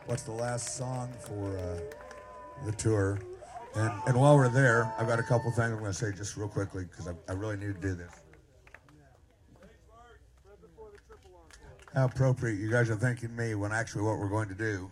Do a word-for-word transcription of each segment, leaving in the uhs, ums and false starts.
what's the last song for uh, the tour. And, and while we're there, I've got a couple things I'm going to say just real quickly because I, I really need to do this. How appropriate you guys are thanking me when actually what we're going to do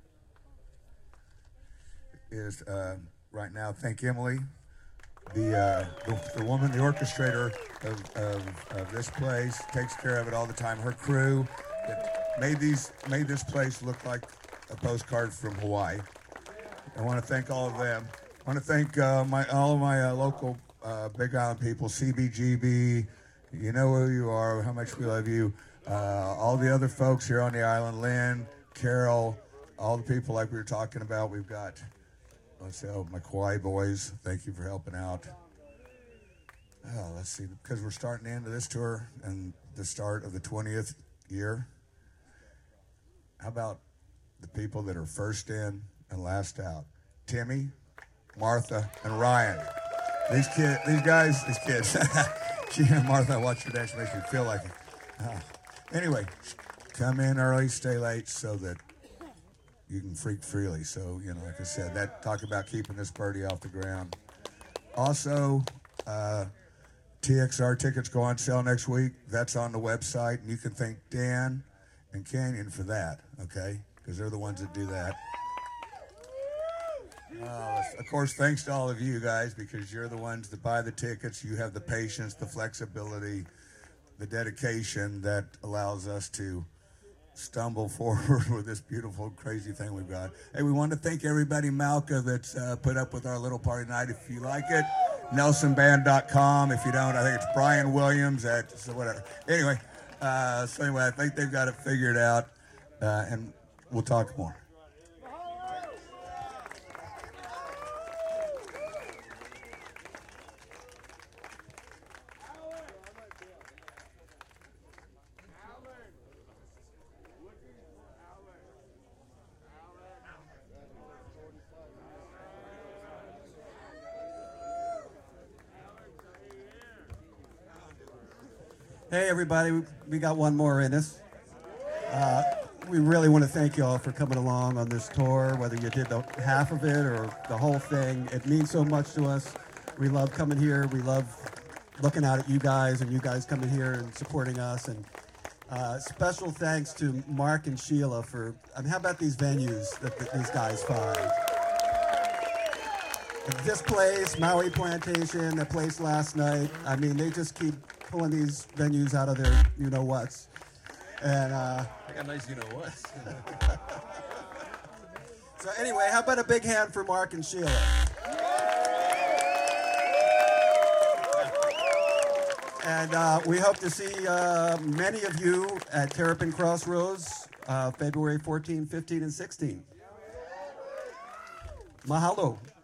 is uh, right now thank Emily, the, uh, the the woman, the orchestrator of, of, of this place, takes care of it all the time. Her crew that made these made this place look like a postcard from Hawaii. I want to thank all of them. I want to thank uh, my all of my uh, local uh, Big Island people, C B G B. You know who you are, how much we love you. Uh, all the other folks here on the island, Lynn, Carol, all the people like we were talking about. We've got, let's say, oh, my Kauai boys. Thank you for helping out. Oh, let's see, because we're starting the end of this tour and the start of the twentieth year. How about the people that are first in and last out? Timmy, Martha, and Ryan. These kids, these guys, these kids. Gee, Martha, I watch your dance, makes me feel like it. Oh. Anyway, come in early, stay late, so that you can freak freely. So, you know, like I said, that talk about keeping this birdie off the ground. Also, uh, T X R tickets go on sale next week. That's on the website, and you can thank Dan and Canyon for that, okay? Because they're the ones that do that. Uh, of course, thanks to all of you guys, because you're the ones that buy the tickets. You have the patience, the flexibility, the dedication that allows us to stumble forward with this beautiful, crazy thing we've got. Hey, we want to thank everybody, Malka, that's uh, put up with our little party tonight. If you like it, nelson band dot com. If you don't, I think it's Brian Williams at, so whatever. Anyway, uh, so anyway, I think they've got it figured out, uh, and we'll talk more. Hey, everybody, we got one more in us. Uh, we really want to thank you all for coming along on this tour, whether you did the half of it or the whole thing. It means so much to us. We love coming here. We love looking out at you guys and you guys coming here and supporting us. And uh, special thanks to Mark and Sheila for, I mean, how about these venues that, that these guys find? This place, Maui Plantation, the place last night, I mean, they just keep pulling these venues out of their you-know-whats. And, uh... I got nice you-know-whats. So anyway, how about a big hand for Mark and Sheila? And uh, we hope to see uh, many of you at Terrapin Crossroads, uh, February fourteenth, fifteenth, and sixteenth. Mahalo.